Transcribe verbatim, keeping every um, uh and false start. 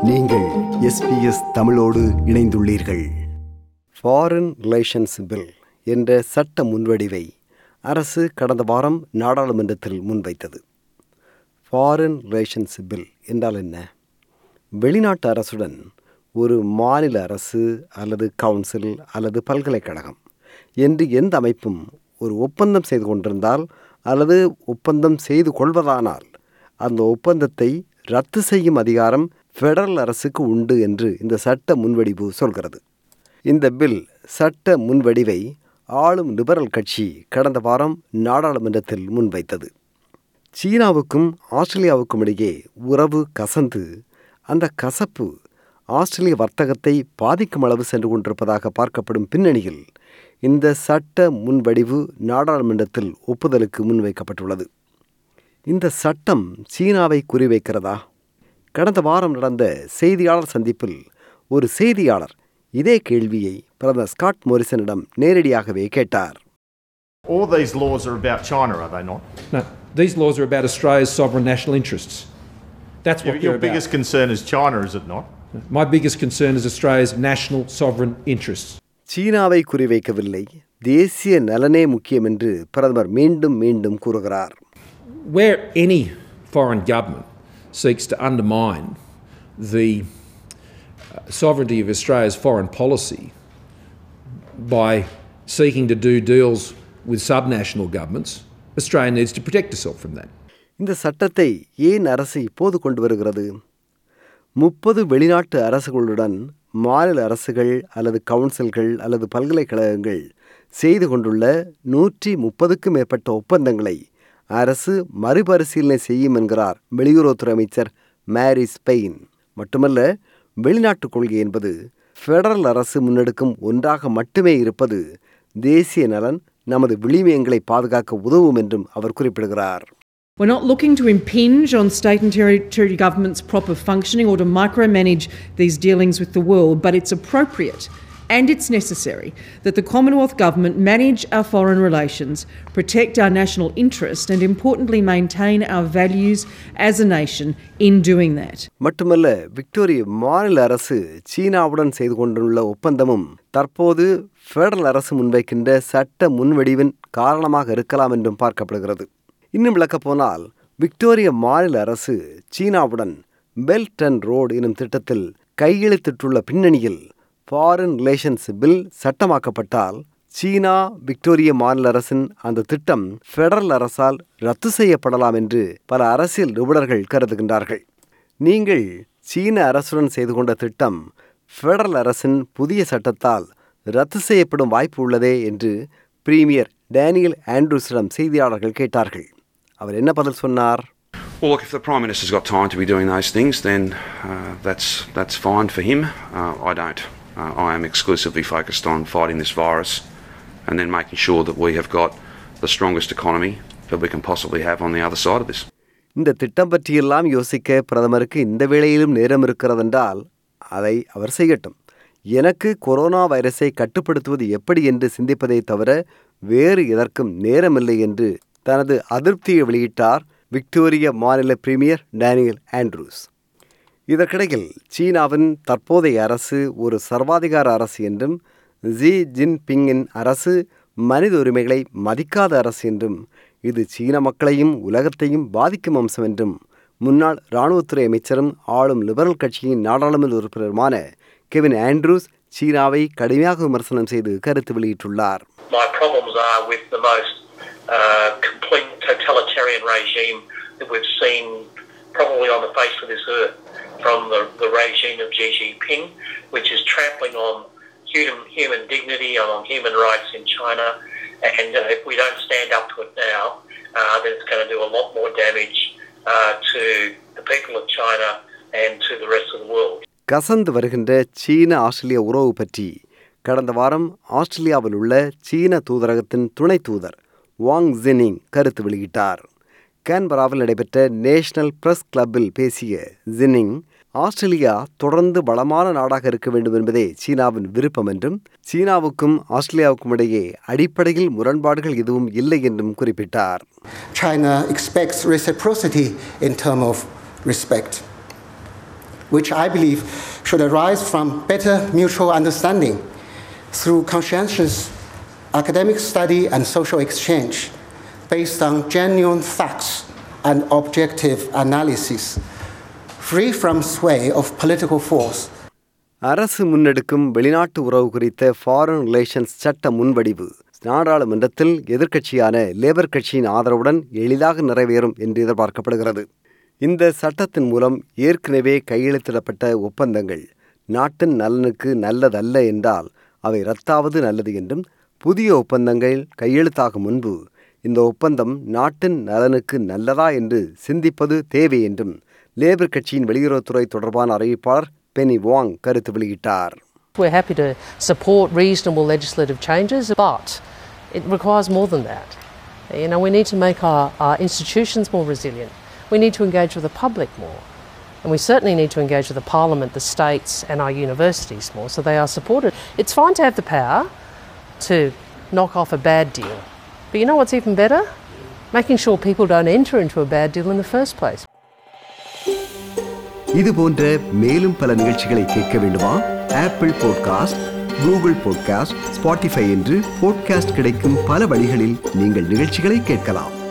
நீங்கள் S B S தமிழோடு இணைந்துள்ளீர்கள். ஃபாரின் ரிலேஷன்ஸ் பில் என்ற சட்ட முன்வடிவை அரசு கடந்த வாரம் நாடாளுமன்றத்தில் முன்வைத்தது. ஃபாரின் ரிலேஷன்ஸ் பில் என்றால் என்ன? வெளிநாட்டு அரசுடன் ஒரு மாநில அரசு அல்லது கவுன்சில் அல்லது பல்கலைக்கழகம் என்று எந்த அமைப்பும் ஒரு ஒப்பந்தம் செய்து கொண்டிருந்தால் அல்லது ஒப்பந்தம் செய்து கொள்வதானால் அந்த ஒப்பந்தத்தை ரத்து செய்யும் அதிகாரம் ஃபெடரல் அரசுக்கு உண்டு என்று இந்த சட்ட முன்வடிவு சொல்கிறது. இந்த பில் சட்ட முன்வடிவை ஆளும் லிபரல் கட்சி கடந்த வாரம் நாடாளுமன்றத்தில் முன்வைத்தது. சீனாவுக்கும் ஆஸ்திரேலியாவுக்கும் இடையே உறவு கசந்து அந்த கசப்பு ஆஸ்திரேலிய வர்த்தகத்தை பாதிக்கும் அளவு சென்று கொண்டிருப்பதாக பார்க்கப்படும் பின்னணியில் இந்த சட்ட முன்வடிவு நாடாளுமன்றத்தில் ஒப்புதலுக்கு முன்வைக்கப்பட்டுள்ளது. இந்த சட்டம் சீனாவை குறிவைக்கிறதா? கடந்த வாரம் நடந்த செய்தியாளர் சந்திப்பில் ஒரு செய்தியாளர் இதே கேள்வியை பிரதமர் ஸ்காட் மோரிசனிடம் நேரடியாகவே கேட்டார். All these laws are about China, are they not? No, these laws are about Australia's sovereign national interests. That's what Your, they're your biggest about. concern is China, is it not? My biggest concern is Australia's national sovereign interests. சீனாவை குறிவைக்கவில்லை, தேசிய நலனே முக்கியம் என்று பிரதமர் மீண்டும் மீண்டும் கூறுகிறார். Where any foreign government seeks to undermine the sovereignty of Australia's foreign policy by seeking to do deals with subnational governments, Australia needs to protect itself from that. இந்த சட்டத்தை ஏன் அரசு இப்போது கொண்டு வருகிறது? முப்பது வெளிநாட்டு அரசுகளுடன் மாநில அரசுகள் அல்லது கவுன்சில்கள் அல்லது பல்கலைக்கழகங்கள் செய்து கொண்டுள்ள நூற்றி முப்பதுக்கும் மேற்பட்ட ஒப்பந்தங்களை அரசு மறுபரிசீலனை செய்யும் என்கிறார் வெளியுறவுத்துறை அமைச்சர் மேரிஸ் பெயின். மட்டுமல்ல, வெளிநாட்டு கொள்கை என்பது ஃபெடரல் அரசு முன்னெடுக்கும் ஒன்றாக மட்டுமே இருப்பது தேசிய நலன், நமது விளிமயங்களை பாதுகாக்க உதவும் என்றும் அவர் குறிப்பிடுகிறார். We're not looking to impinge on state and territory governments' proper functioning or to micromanage these dealings with the world, but it's appropriate and it's necessary that the Commonwealth Government manage our foreign relations, protect our national interest and importantly maintain our values as a nation in doing that. மட்டுமல்ல, Victoria மாநில அரசு சீனாவுடன் செய்து கொண்டுள்ள ஒப்பந்தமும் தற்போது federal அரசு முன்வைக்கின்ற சட்ட முன்வடிவின் காரணமாக இருக்கலாம் என்றும் பார்க்கப்படுகிறது. இன்னும் விளக்கப் போனால், விக்டோரிய மாநில அரசு சீனாவுடன் பெல்ட் அண்ட் ரோடு எனும் திட்டத்தில் கையெழுத்திட்டுள்ள பின்னணியில் ஃபாரின் ரிலேஷன்ஸ் பில் சட்டமாக்கப்பட்டால் சீனா விக்டோரிய மாநில அரசின் அந்த திட்டம் ஃபெடரல் அரசால் ரத்து செய்யப்படலாம் என்று பல அரசியல் நிபுணர்கள் கருதுகின்றார்கள். நீங்கள் சீன அரசுடன் செய்து கொண்ட திட்டம் ஃபெடரல் அரசின் புதிய சட்டத்தால் ரத்து செய்யப்படும் வாய்ப்பு உள்ளதே என்று பிரீமியர் டேனியல் ஆண்ட்ரூஸிடம் செய்தியாளர்கள் கேட்டார்கள். அவர் என்ன பதில் சொன்னார்? Well, look, if the Prime Minister's got time to be doing those things, then uh, that's that's fine for him. Uh, I don't. Uh, I am exclusively focused on fighting this virus and then making sure that we have got the strongest economy that we can possibly have on the other side of this. இந்த திட்டம் பற்றியெல்லாம் யோசிக்க பிரதமருக்கு இந்த வேளையிலும் நேரம் இருக்கிறதென்றால் அதை அவர் செய்யட்டும். எனக்கு கொரோனா வைரஸை கட்டுப்படுத்துவது எப்படி என்று சிந்திப்பதை தவிர வேறு எதற்கும் நேரமில்லை என்று தனது அதிருப்தியை வெளியிட்டார் விக்டோரிய மாநில பிரீமியர் டேனியல் ஆண்ட்ரூஸ். இதற்கிடையில் சீனாவின் தற்போதைய அரசு ஒரு சர்வாதிகார அரசு என்றும் ஜி ஜின்பிங்கின் அரசு மனித உரிமைகளை மதிக்காத அரசு என்றும் இது சீன மக்களையும் உலகத்தையும் பாதிக்கும் அம்சம் என்றும் முன்னாள் இராணுவத்துறை அமைச்சரும் ஆளும் லிபரல் கட்சியின் நாடாளுமன்ற உறுப்பினருமான கெவின் ஆண்ட்ரூஸ் சீனாவை கடுமையாக விமர்சனம் செய்து கருத்து வெளியிட்டுள்ளார். My problems are with the most uh, complete totalitarian regime that we've seen probably on the face of this earth, from the, the regime of Xi Jinping, which is trampling on human, human dignity, on human rights in China, and uh, if we don't stand up to it now, uh, then it's going to do a lot more damage uh, to the people of China and to the rest of the world. கசந்து வருகின்ற சீன ஆஸ்திரேலிய உறவு பற்றி கடந்த வாரம் ஆஸ்திரேலியாவில் உள்ள சீன தூதரகத்தின் துணை தூதர் வாங் ஜெனிங் கருத்து வெளியிட்டார். கேன்பராவில் நடைபெற்ற நேஷனல் பிரஸ் கிளப்பில் பேசிய ஜெனிங், ஆஸ்திரேலியா தொடர்ந்து வளமான நாடாக இருக்க வேண்டும் என்பதே சீனாவின் விருப்பம் என்றும் சீனாவுக்கும் ஆஸ்திரேலியாவுக்கும் இடையே அடிப்படையில் முரண்பாடுகள் எதுவும் இல்லை என்றும் குறிப்பிட்டார். China expects reciprocity in terms of respect. which I believe should arise from better mutual understanding through conscientious academic study and social exchange based on genuine facts and objective analysis, free from sway of political force. அரசு முன்னெடுக்கும் வெளிநாட்டு உறவு குறித்த foreign relations சட்ட முன்வடிவு நாடாளுமன்றத்தில் எதிர்க்கட்சியான labour கட்சியின் ஆதரவுடன் எளிதாக நிறைவேறும் என்று எதிர்பார்க்கப்படுகிறது. இந்த சட்டத்தின் மூலம் ஏற்கனவே கையெழுத்திடப்பட்ட ஒப்பந்தங்கள் நாட்டின் நலனுக்கு நல்லதல்ல என்றால் அவை ரத்தாவது நல்லது என்றும், புதிய ஒப்பந்தங்கள் கையெழுத்தாகும் முன்பு இந்த ஒப்பந்தம் நாட்டின் நலனுக்கு நல்லதா என்று சிந்திப்பது தேவை என்றும் லேபர் கட்சியின் வெளியுறவுத்துறை தொடர்பான அறிவிப்பாளர் பெனி வாங் கருத்து வெளியிட்டார். We're happy to support reasonable legislative changes, but it requires more than that. You know, we need to make our, our institutions more resilient. We need to engage with the public more. And we certainly need to engage with the Parliament, the states and our universities more so they are supported. It's fine to have the power to knock off a bad deal. But you know what's even better? Making sure people don't enter into a bad deal in the first place. இது போன்ற மேலும் பல நிகழ்ச்சிகளை கேட்க வேண்டுமா? Apple podcast, Google podcast, Spotify என்று podcast கிடைக்கும் பல வழிகளில் நீங்கள் நிகழ்ச்சிகளை கேட்கலாம்.